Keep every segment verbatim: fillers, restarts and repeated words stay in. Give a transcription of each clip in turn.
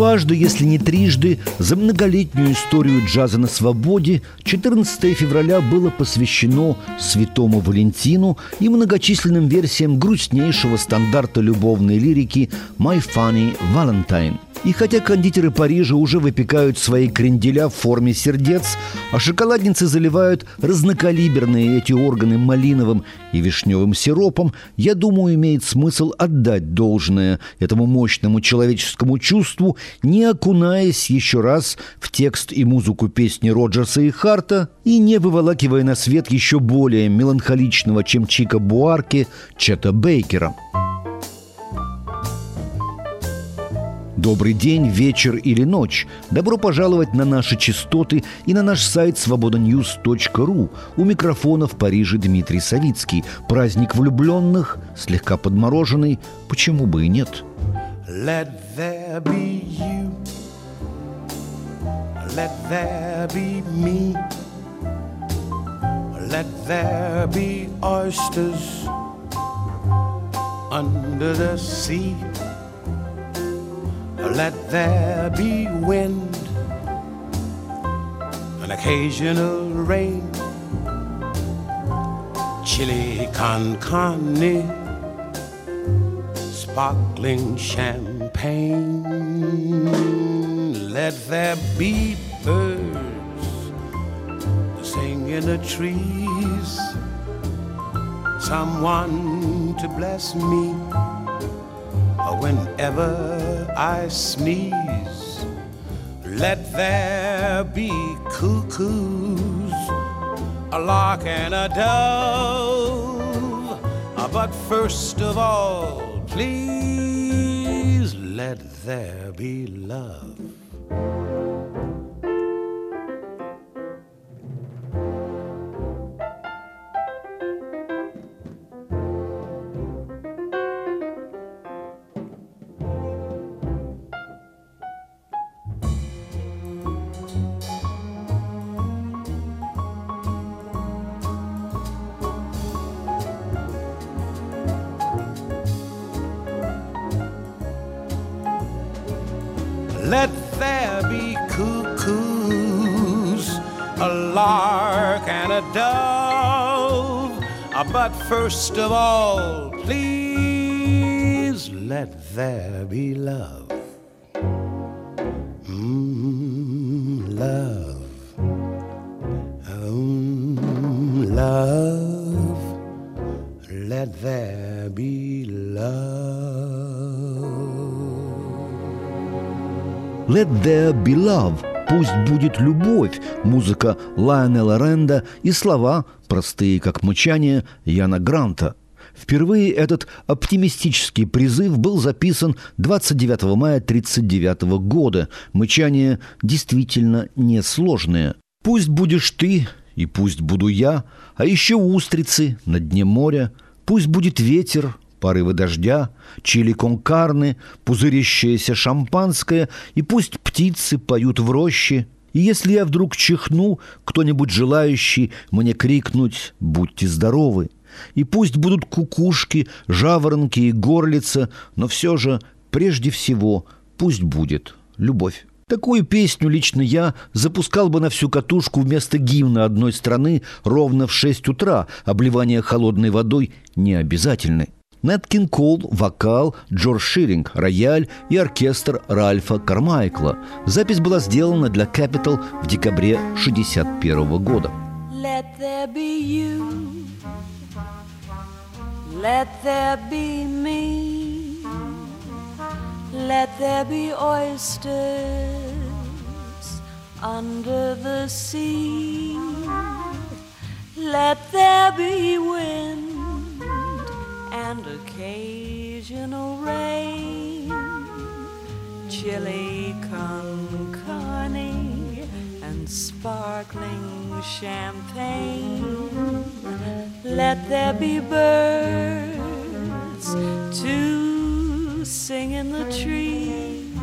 Дважды, если не трижды, за многолетнюю историю джаза на свободе четырнадцатое февраля было посвящено Святому Валентину и многочисленным версиям грустнейшего стандарта любовной лирики «My Funny Valentine». И хотя кондитеры Парижа уже выпекают свои кренделя в форме сердец, а шоколадницы заливают разнокалиберные эти органы малиновым и вишневым сиропом, я думаю, имеет смысл отдать должное этому мощному человеческому чувству, не окунаясь еще раз в текст и музыку песни Роджерса и Харта и не выволакивая на свет еще более меланхоличного, чем Чика Буарке, Чета Бейкера. Добрый день, вечер или ночь. Добро пожаловать на наши частоты и на наш сайт свобода ньюс точка ру. У микрофона в Париже Дмитрий Савицкий. Праздник влюбленных, слегка подмороженный, почему бы и нет. Let there be you. Let there be me. Let there be oysters under the sea. Let there be wind, an occasional rain, chili con carne, sparkling champagne. Let there be birds to sing in the trees, someone to bless me whenever I sneeze. Let there be cuckoos, a lark and a dove. But first of all, please, let there be love. Let there be cuckoos, a lark and a dove. But first of all, please, let there be love. Mm, love. Mm, love. Let there be love. «Let there be love» – «Пусть будет любовь» – музыка Лайонела Ренда и слова, простые как мычание, Яна Гранта. Впервые этот оптимистический призыв был записан двадцать девятого мая тысяча девятьсот тридцать девятого года. Мычание действительно несложное. «Пусть будешь ты, и пусть буду я, а еще устрицы на дне моря, пусть будет ветер, порывы дождя, чили кон карне, пузырящееся шампанское, и пусть птицы поют в роще. И если я вдруг чихну, кто-нибудь желающий мне крикнуть «Будьте здоровы!» И пусть будут кукушки, жаворонки и горлица, но все же, прежде всего, пусть будет любовь. Такую песню лично я запускал бы на всю катушку вместо гимна одной страны ровно в шесть утра. Обливание холодной водой не обязательны. Нэт Кинг Кол, вокал, Джордж Ширинг, рояль и оркестр Ральфа Кармайкла. Запись была сделана для Capitol в декабре шестьдесят первого года. Let there be you. Let there be me. Let there be oysters under the sea. Let there be wind and occasional rain, chili con carne and sparkling champagne. Let there be birds to sing in the trees,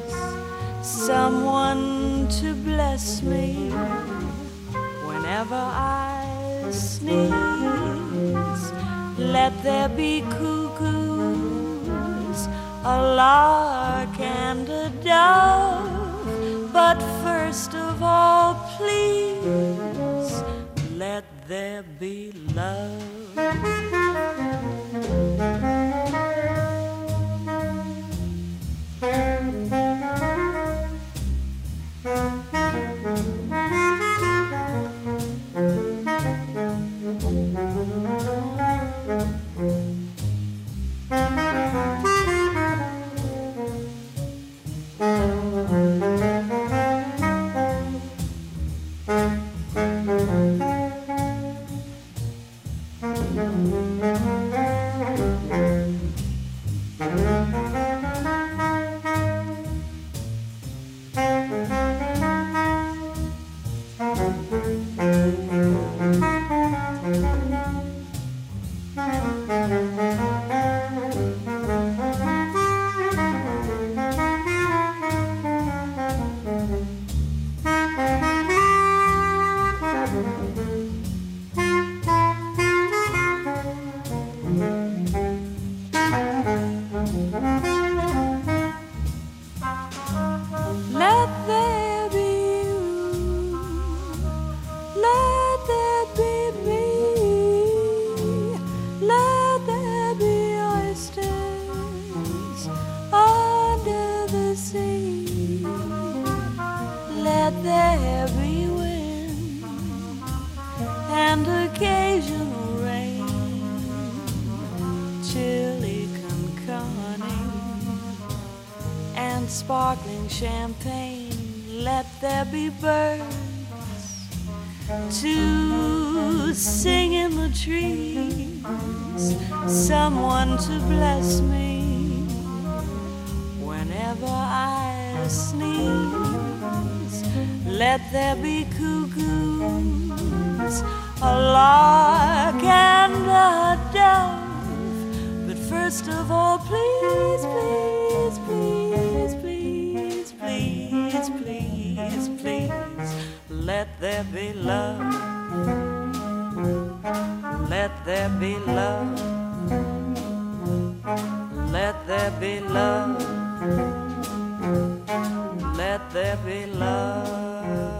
someone to bless me whenever I sneeze. Let there be cuckoos, a lark and a dove. But first of all, please, let there be love. Sparkling champagne, let there be birds to sing in the trees, someone to bless me whenever I sneeze. Let there be cuckoos, a lark and a dove. But first of all, please, please, please, please, please, please, please, let there be love. Let there be love. Let there be love. Let there be love.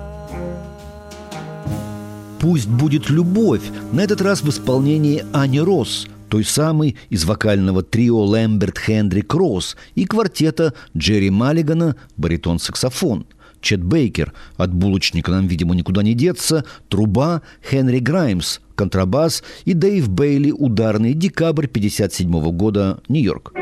«Пусть будет любовь», на этот раз в исполнении Ани Росс, той самой из вокального трио Лэмберт Хендрик Росс и квартета Джерри Маллигана баритон-саксофон, Чет Бейкер, от булочника нам, видимо, никуда не деться, труба, Хенри Граймс, контрабас и Дэйв Бейли, ударный, декабрь пятьдесят седьмого года, Нью-Йорк.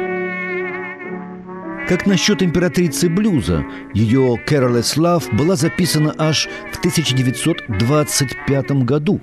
Как насчет императрицы блюза? Ее «Careless Love» была записана аж в тысяча девятьсот двадцать пятом году.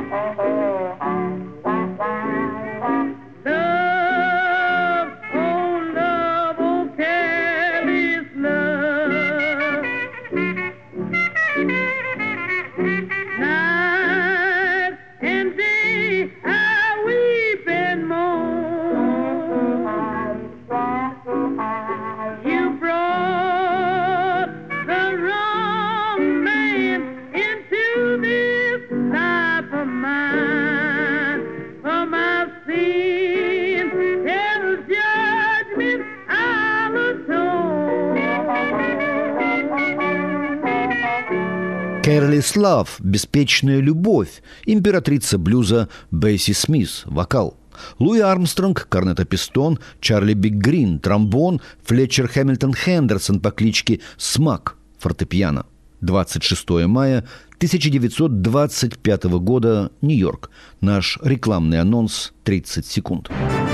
Careless Love – «Беспечная любовь», императрица блюза Бесси Смис – вокал. Луи Армстронг, корнетопистон, Чарли Биг Грин, тромбон, Флетчер Хэмилтон Хендерсон по кличке Смак, фортепиано. двадцать шестого мая тысяча девятьсот двадцать пятого года, Нью-Йорк. Наш рекламный анонс тридцать секунд.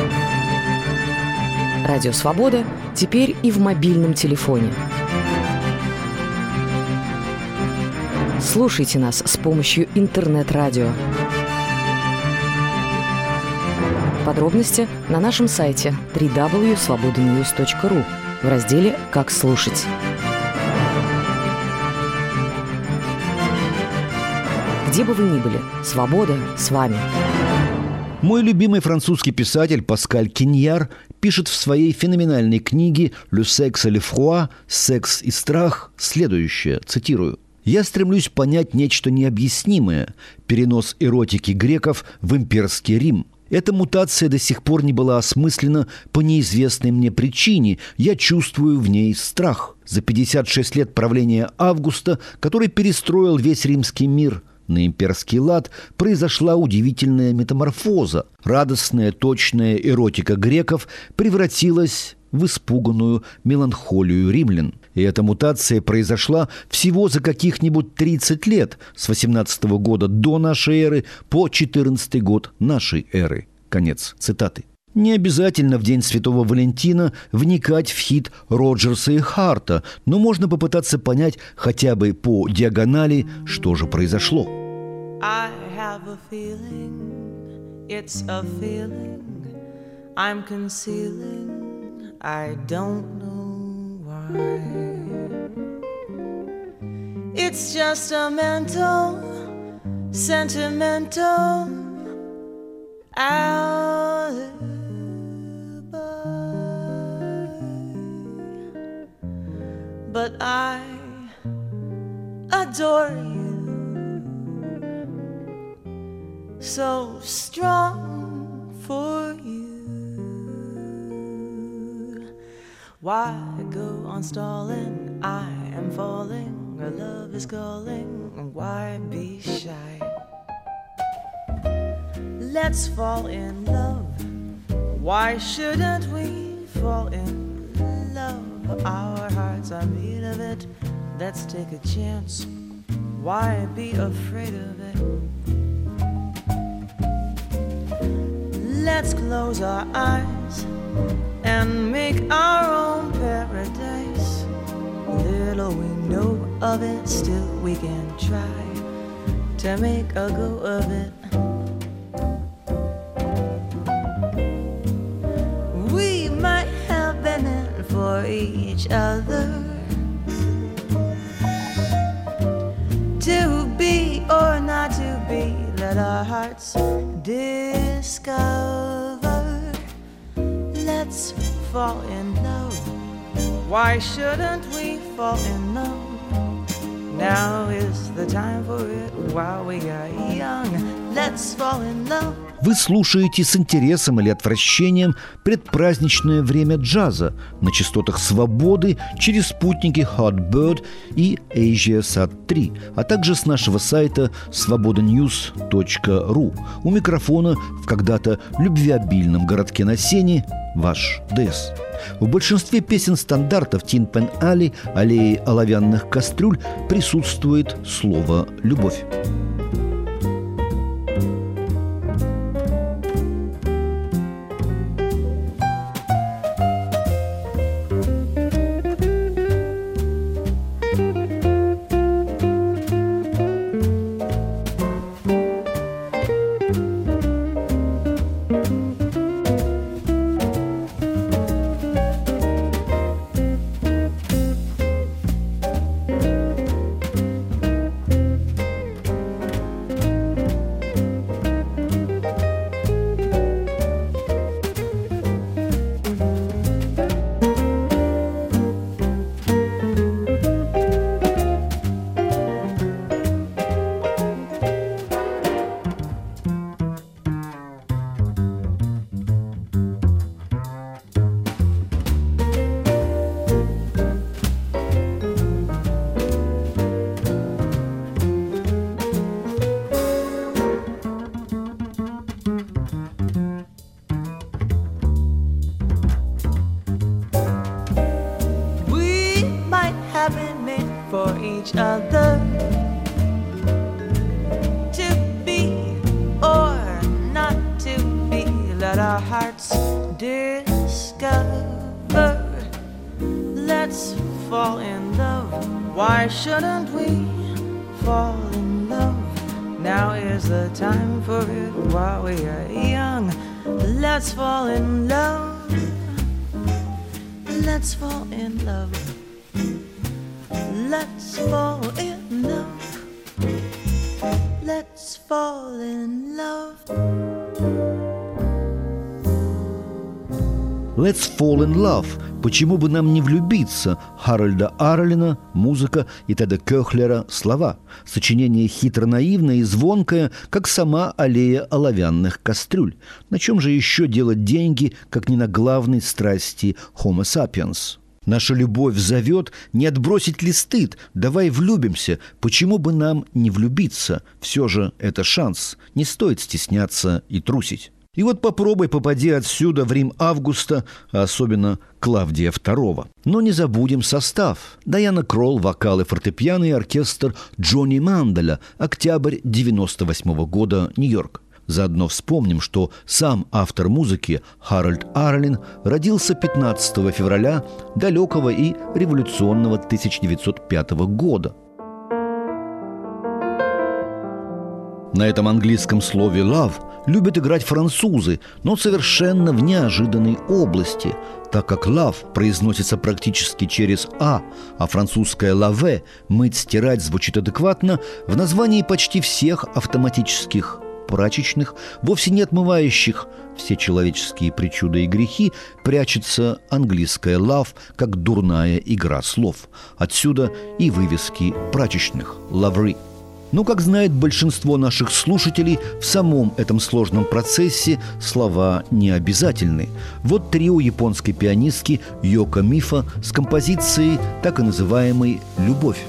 Радио «Свобода» теперь и в мобильном телефоне. Слушайте нас с помощью интернет-радио. Подробности на нашем сайте дабл ю дабл ю дабл ю точка свобода ньюс точка ру в разделе «Как слушать». Где бы вы ни были, свобода с вами. Мой любимый французский писатель Паскаль Киньяр пишет в своей феноменальной книге «Le sexe et le froid» «Секс и страх» следующее, цитирую. «Я стремлюсь понять нечто необъяснимое – перенос эротики греков в имперский Рим. Эта мутация до сих пор не была осмыслена по неизвестной мне причине. Я чувствую в ней страх. За пятьдесят шесть лет правления Августа, который перестроил весь римский мир на имперский лад, произошла удивительная метаморфоза. Радостная, точная эротика греков превратилась в испуганную меланхолию римлян. И эта мутация произошла всего за каких-нибудь тридцать лет, с восемнадцатого года до нашей эры по четырнадцатый год нашей эры». Конец цитаты. Не обязательно в День Святого Валентина вникать в хит Роджерса и Харта, но можно попытаться понять хотя бы по диагонали, что же произошло. I have a feeling, it's a feeling I'm concealing, I don't know why. It's just a mental, sentimental alibi. But I adore you, so strong for you. Why go on stalling? I am falling, our love is calling. Why be shy? Let's fall in love. Why shouldn't we fall in love? Our hearts are made of it. Let's take a chance. Why be afraid of it? Let's close our eyes and make our own paradise. Little we know of it, still we can try to make a go of it. We might have been in for each other, to be or not to be, let our hearts discover. Let's fall in love. Why shouldn't we fall in love? Now is the time for it while we are young. Let's fall in love. Вы слушаете с интересом или отвращением предпраздничное время джаза на частотах «Свободы» через спутники Hot Bird и AsiaSat три, а также с нашего сайта свобода ньюс точка ру. У микрофона в когда-то любвеобильном городке на Сене ваш ДС. В большинстве песен стандартов Tin Pan Alley, аллеи оловянных кастрюль, присутствует слово «любовь». fall in love. Why shouldn't we fall in love? Now is the time for it while we are young. Let's fall in love. Let's fall in love. Let's fall in love. Let's fall in love. «Let's fall in love». «Почему бы нам не влюбиться?» Харальда Арлина, музыка, и Теда Кёхлера, слова. Сочинение хитро-наивное и звонкое, как сама аллея оловянных кастрюль. На чем же еще делать деньги, как не на главной страсти Homo sapiens? Наша любовь зовет, не отбросить ли стыд? Давай влюбимся. Почему бы нам не влюбиться? Все же это шанс. Не стоит стесняться и трусить. И вот попробуй попади отсюда в Рим Августа, а особенно Клавдия второго. Но не забудем состав. Дайана Кролл, вокал и фортепиано, и оркестр Джонни Манделя, октябрь девяносто восьмого года, Нью-Йорк. Заодно вспомним, что сам автор музыки Харальд Арлин родился пятнадцатого февраля далекого и революционного тысяча девятьсот пятого года. На этом английском слове «love» любят играть французы, но совершенно в неожиданной области, так как «love» произносится практически через «а», а французское «laver» – «мыть», «стирать» звучит адекватно, в названии почти всех автоматических прачечных, вовсе не отмывающих все человеческие причуды и грехи, прячется английское «love» как дурная игра слов. Отсюда и вывески прачечных «lavery». Но, как знает большинство наших слушателей, в самом этом сложном процессе слова не обязательны. Вот трио японской пианистки Йоко Мифа с композицией, так и называемой «Любовь».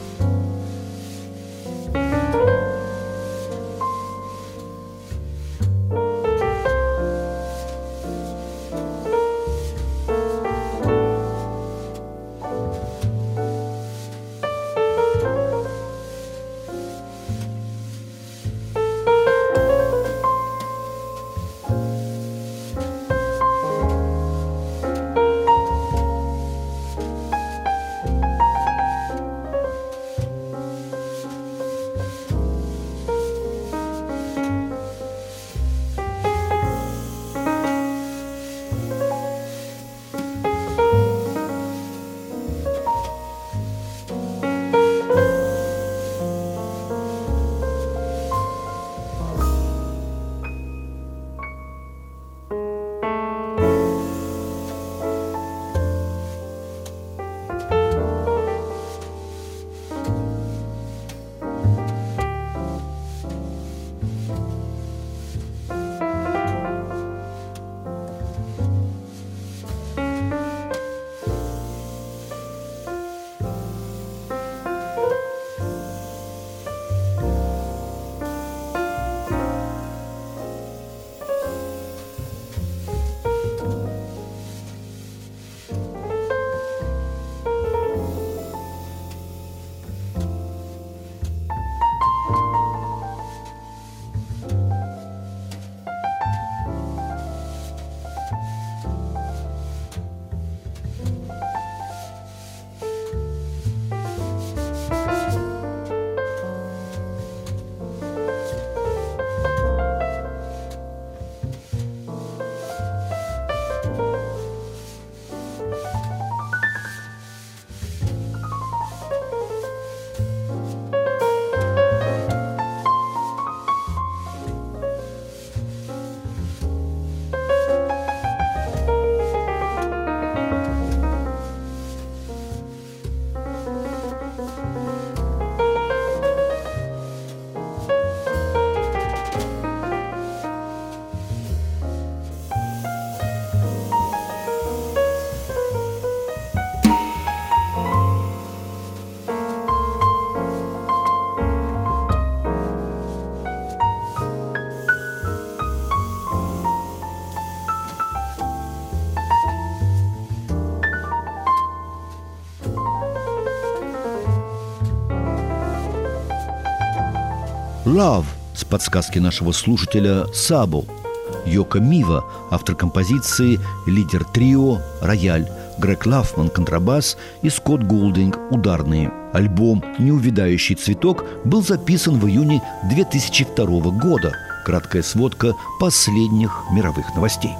«Love» с подсказки нашего слушателя Сабо. Йоко Мива, автор композиции, лидер трио, рояль, Грег Лафман – контрабас и Скотт Голдинг – ударные. Альбом «Неувядающий цветок» был записан в июне две тысячи второго года. Краткая сводка последних мировых новостей.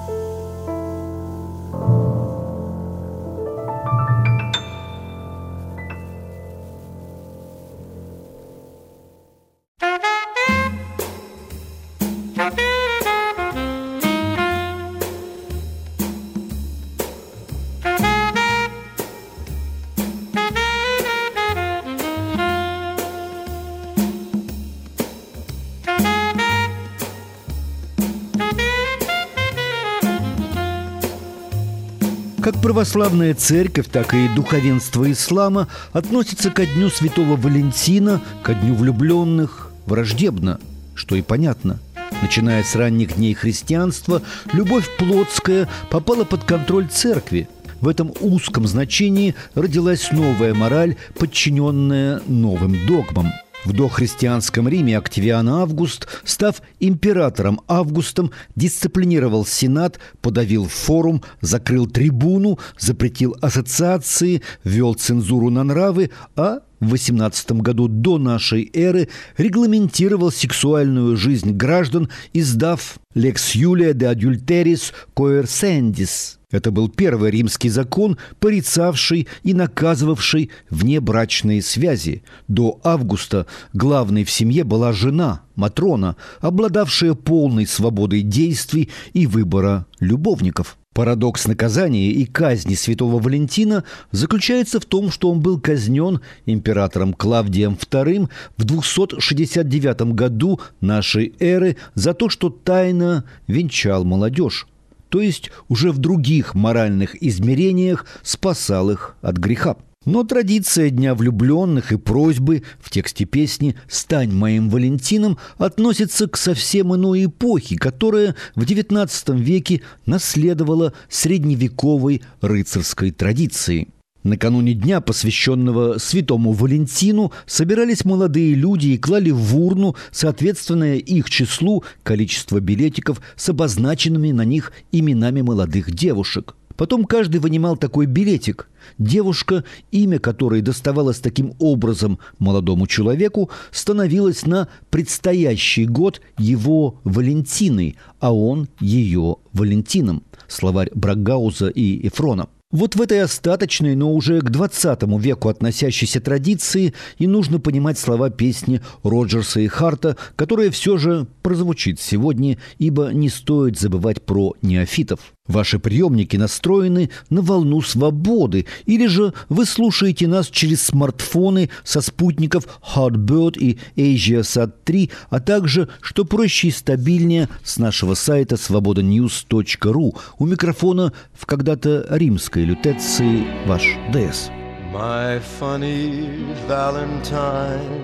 Как православная церковь, так и духовенство ислама относятся ко дню Святого Валентина, ко дню влюбленных, враждебно, что и понятно. Начиная с ранних дней христианства, любовь плотская попала под контроль церкви. В этом узком значении родилась новая мораль, подчиненная новым догмам. В дохристианском Риме Октавиан Август, став императором Августом, дисциплинировал сенат, подавил форум, закрыл трибуну, запретил ассоциации, ввел цензуру на нравы, а в восемнадцатом году до нашей эры регламентировал сексуальную жизнь граждан, издав «Lex Julia de adulteris coercendis». Это был первый римский закон, порицавший и наказывавший внебрачные связи. До Августа главной в семье была жена, Матрона, обладавшая полной свободой действий и выбора любовников. Парадокс наказания и казни святого Валентина заключается в том, что он был казнен императором Клавдием вторым в двухсот шестьдесят девятом году нашей эры за то, что тайно венчал молодежь, то есть уже в других моральных измерениях спасал их от греха. Но традиция Дня влюбленных и просьбы в тексте песни «Стань моим Валентином» относится к совсем иной эпохе, которая в девятнадцатом веке наследовала средневековой рыцарской традиции. Накануне дня, посвященного святому Валентину, собирались молодые люди и клали в урну, соответственное их числу, количество билетиков с обозначенными на них именами молодых девушек. Потом каждый вынимал такой билетик. Девушка, имя которой доставалось таким образом молодому человеку, становилась на предстоящий год его Валентиной, а он ее Валентином. Словарь Брагауза и Эфрона. Вот в этой остаточной, но уже к двадцатому веку относящейся традиции и нужно понимать слова песни Роджерса и Харта, которая все же прозвучит сегодня, ибо не стоит забывать про неофитов. Ваши приемники настроены на волну свободы, или же вы слушаете нас через смартфоны со спутников Hotbird и AsiaSat три, а также, что проще и стабильнее, с нашего сайта свобода ньюс точка ру. У микрофона в когда-то римской лютеции ваш ДС. My funny Valentine,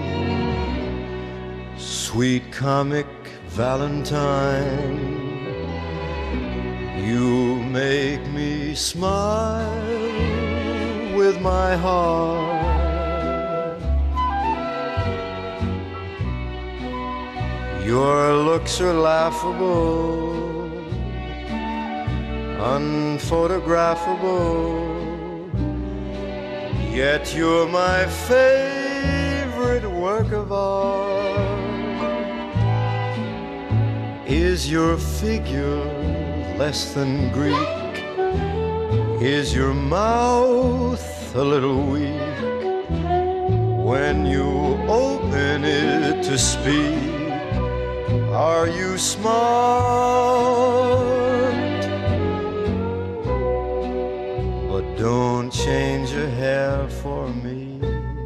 sweet comic Valentine, you make me smile with my heart. Your looks are laughable, unphotographable, yet you're my favorite work of art. Is your figure less than Greek? Is your mouth a little weak when you open it to speak? Are you smart? But don't change your hair for me,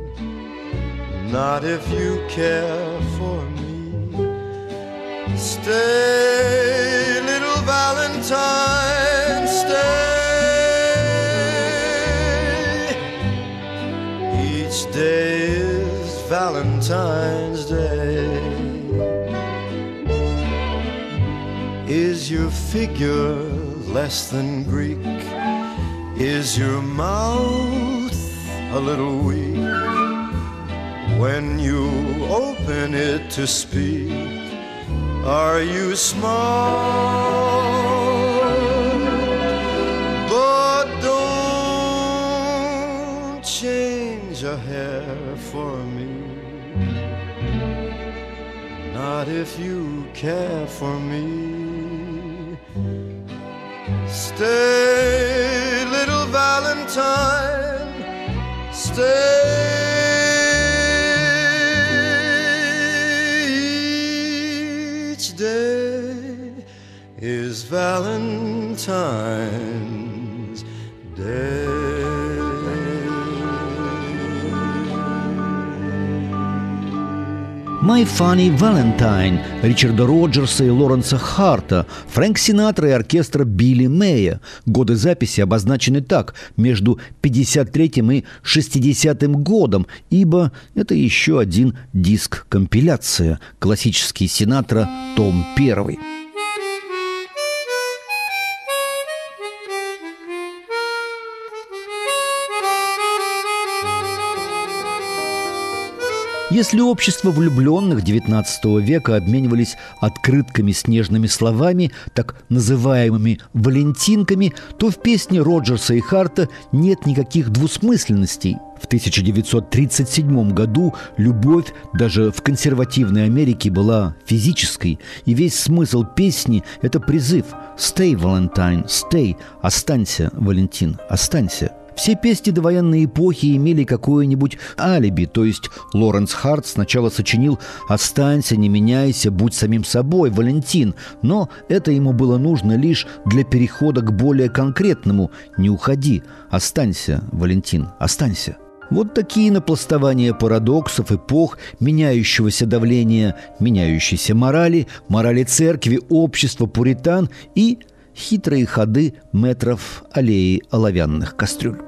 not if you care for me. Stay, little Valentine, stay. Each day is Valentine's Day. Is your figure less than Greek? Is your mouth a little weak when you open it to speak? Are you smart? But don't not if you care for me. Stay, little Valentine, stay. Each day is Valentine's Day. «My Funny Valentine» Ричарда Роджерса и Лоренса Харта, Фрэнк Синатра и оркестра Билли Мэя. Годы записи обозначены так, между пятьдесят третьим и шестидесятым годом, ибо это еще один диск-компиляция. Классический Синатра, том первый. Если общество влюбленных девятнадцатого века обменивались открытками с нежными словами, так называемыми «валентинками», то в песне Роджерса и Харта нет никаких двусмысленностей. В тысяча девятьсот тридцать седьмом году любовь даже в консервативной Америке была физической, и весь смысл песни – это призыв «Stay, Valentine, stay» – «Останься, Валентин, останься». Все песни довоенной эпохи имели какое-нибудь алиби, то есть Лоренс Харт сначала сочинил «Останься, не меняйся, будь самим собой, Валентин», но это ему было нужно лишь для перехода к более конкретному «Не уходи, останься, Валентин, останься». Вот такие напластования парадоксов эпох, меняющегося давления, меняющейся морали, морали церкви, общества пуритан и хитрые ходы мэтров аллеи оловянных кастрюль.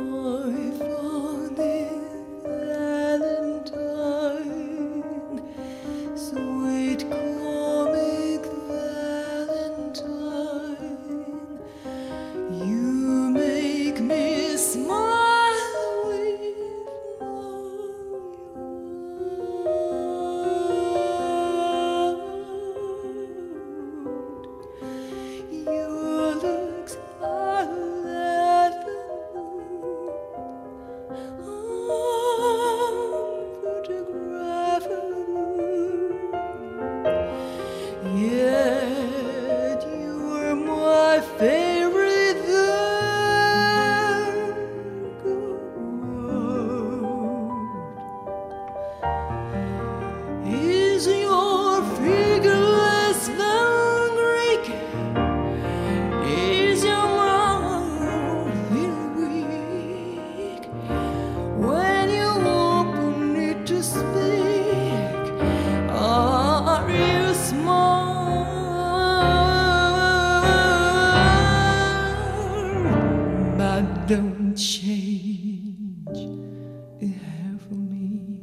Don't change a hair for me,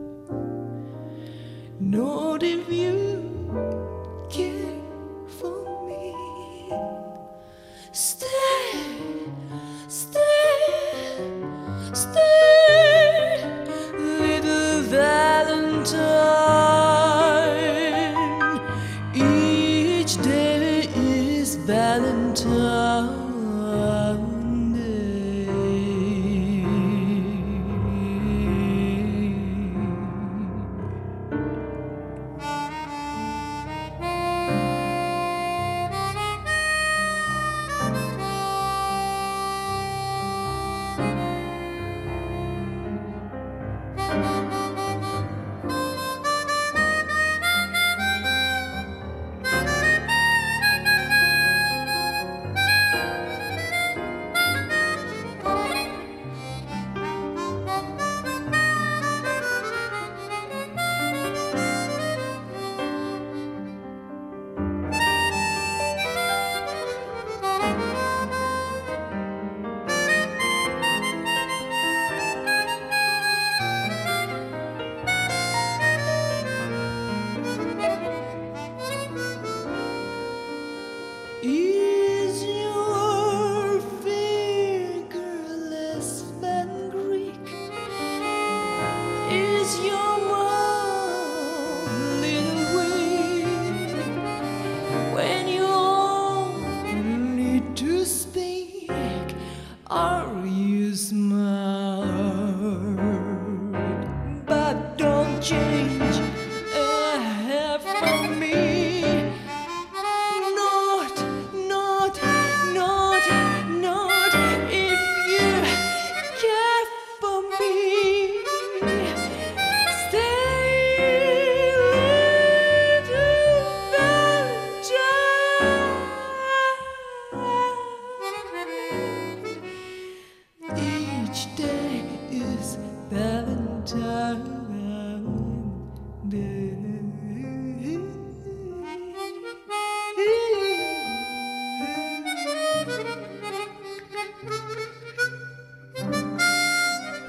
not if you care for me. Stay, stay, stay, little Valentine. Each day is Valentine.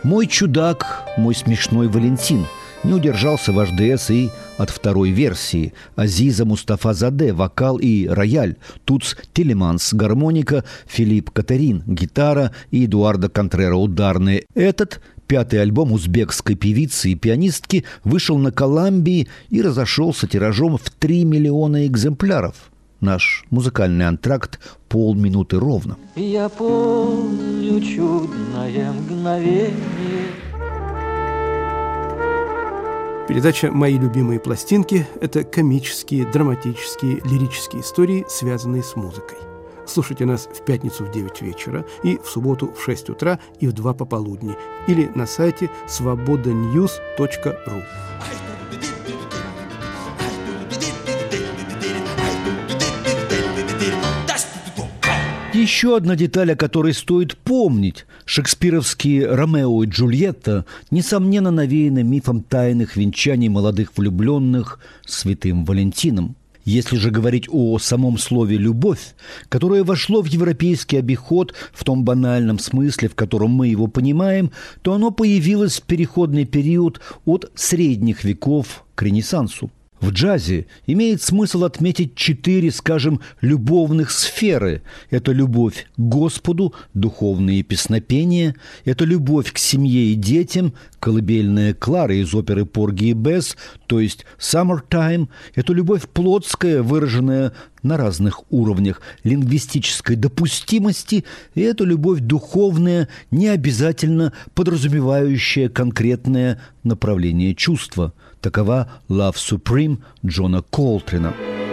«Мой чудак, мой смешной Валентин». Не удержался ваш ДС и от второй версии. Азиза Мустафа-Заде, вокал и рояль, Туц Телеманс, гармоника, Филипп Катерин, гитара и Эдуардо Контрера, ударные. Этот пятый альбом узбекской певицы и пианистки вышел на Коламбии и разошелся тиражом в три миллиона экземпляров. Наш музыкальный антракт полминуты ровно. Я помню чудное мгновение. Передача «Мои любимые пластинки» – это комические, драматические, лирические истории, связанные с музыкой. Слушайте нас в пятницу в девять вечера и в субботу в шесть утра и в два пополудни или на сайте свобода ньюс точка ру. Еще одна деталь, о которой стоит помнить. Шекспировские «Ромео и Джульетта» несомненно навеяны мифом тайных венчаний молодых влюбленных святым Валентином. Если же говорить о самом слове «любовь», которое вошло в европейский обиход в том банальном смысле, в котором мы его понимаем, то оно появилось в переходный период от средних веков к Ренессансу. В джазе имеет смысл отметить четыре, скажем, любовных сферы. Это любовь к Господу, духовные песнопения, это любовь к семье и детям, колыбельная Клара из оперы «Порги и Бесс», то есть «Summertime», это любовь плотская, выраженная на разных уровнях лингвистической допустимости, и это любовь духовная, не обязательно подразумевающая конкретное направление чувства. Такова «Love Supreme» Джона Колтрина.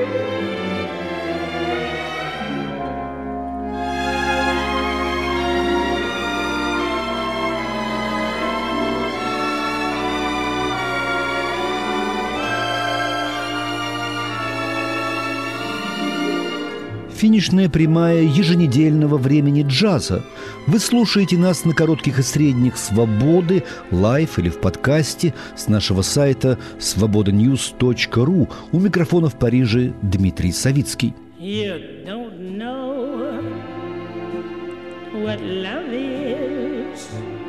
Финишная прямая еженедельного времени джаза. Вы слушаете нас на коротких и средних «Свободы», лайв или в подкасте с нашего сайта свобода ньюс точка ру. У микрофона в Париже Дмитрий Савицкий. You don't know what love is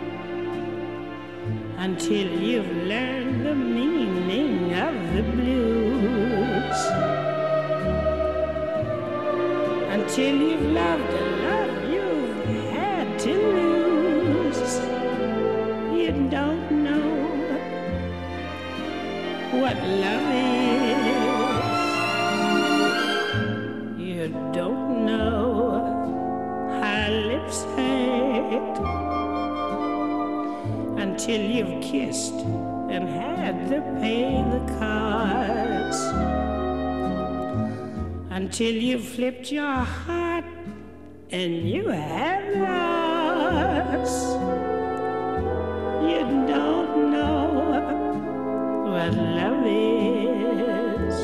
until you've learned the meaning of the blues. Until you've loved a love you've had to lose. You don't know what love is. You don't know how lips hurt until you've kissed and had to pay the cards. Until you flipped your heart and you have lost. You don't know what love is.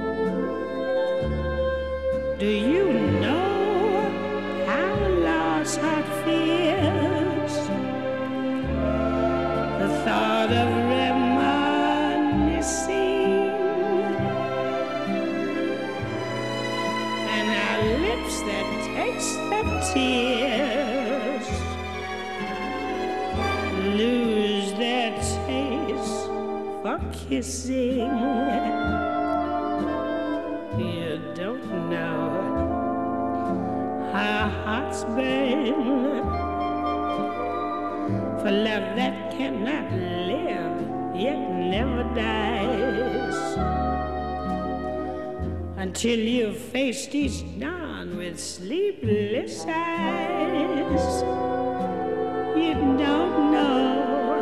Do you know how a lost heart feels? The thought of reminiscing lips that taste of tears lose their taste for kissing. You don't know how hearts burn for love that cannot live yet never dies. Until you've faced each dawn with sleepless eyes, you don't know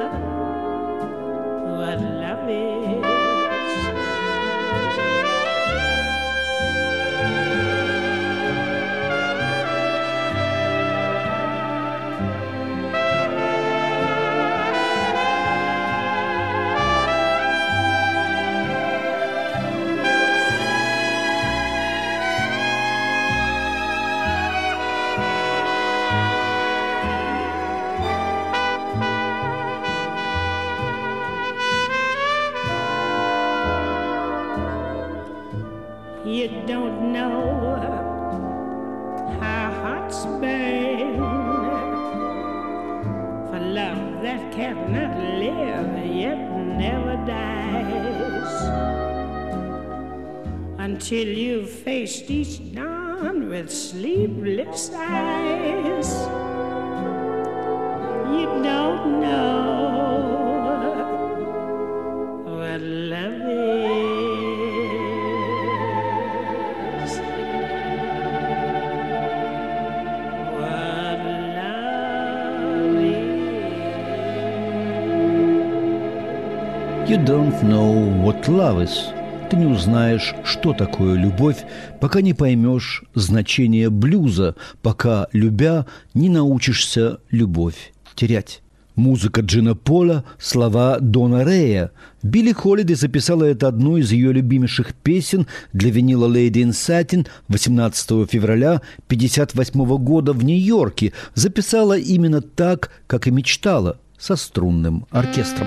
what love is. You don't know how hearts burn for love that cannot live, yet never dies, until you've faced each dawn with sleepless eyes. You don't know what love is. What love is. You don't know what love is. Ты не узнаешь, что такое любовь, пока не поймешь значение блюза, пока, любя, не научишься любовь терять. Музыка Джина Пола, слова Дона Рея. Билли Холидей записала это одну из ее любимейших песен для винила «Lady in Satin» восемнадцатого февраля тысяча девятьсот пятьдесят восьмого года в Нью-Йорке. Записала именно так, как и мечтала, со струнным оркестром.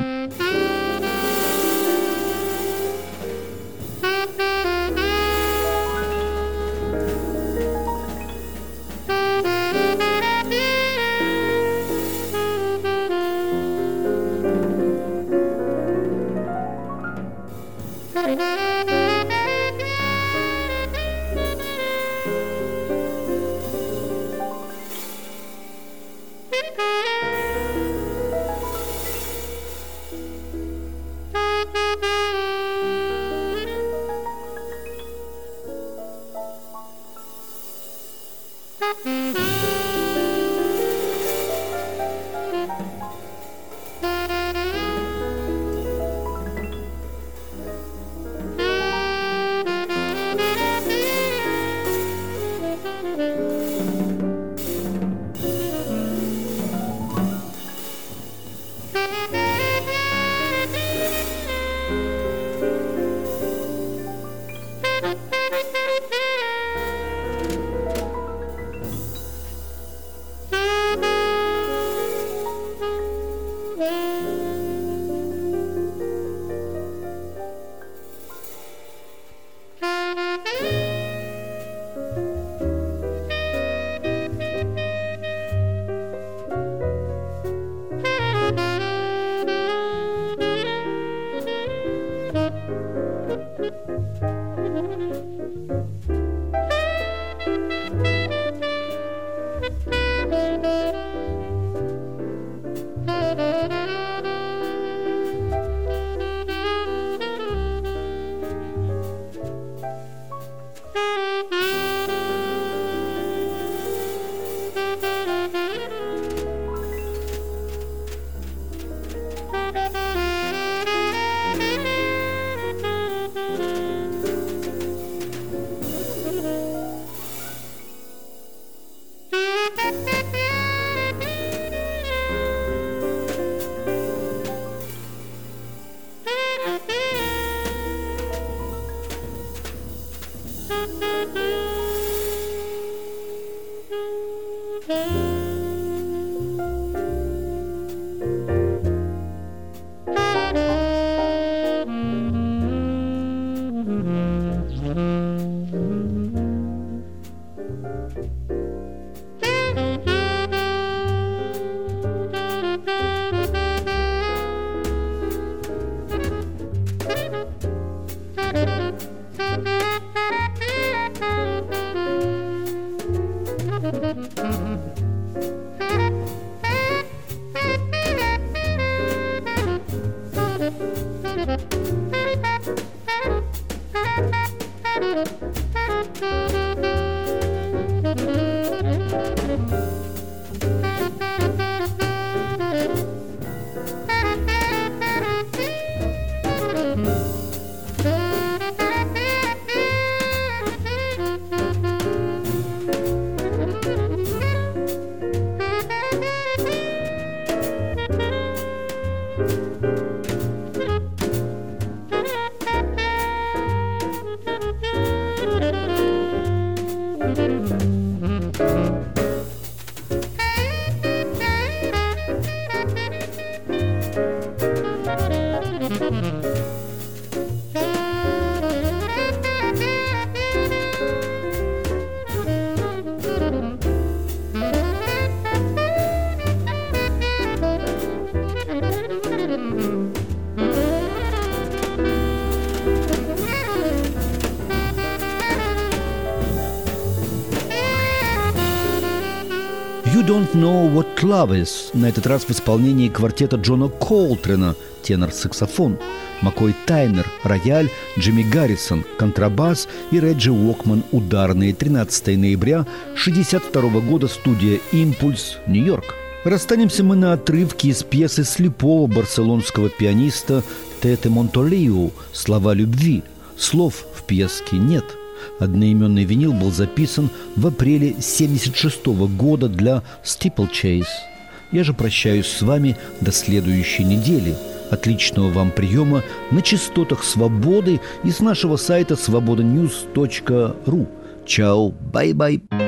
«You Don't Know What Love Is», на этот раз в исполнении квартета Джона Колтрена, тенор-саксофон, Маккой Тайнер, рояль, Джимми Гаррисон, контрабас и Реджи Уокман, ударные. тринадцатого ноября шестьдесят второго года, студия «Импульс», Нью-Йорк. Расстанемся мы на отрывке из пьесы слепого барселонского пианиста Тете Монтолиу «Слова любви». Слов в пьеске нет. Одноименный винил был записан в апреле семьдесят шестого года для Steeplechase. Я же прощаюсь с вами до следующей недели. Отличного вам приема на частотах «Свободы» и с нашего сайта свобода ньюс точка ру. Чао, бай-бай.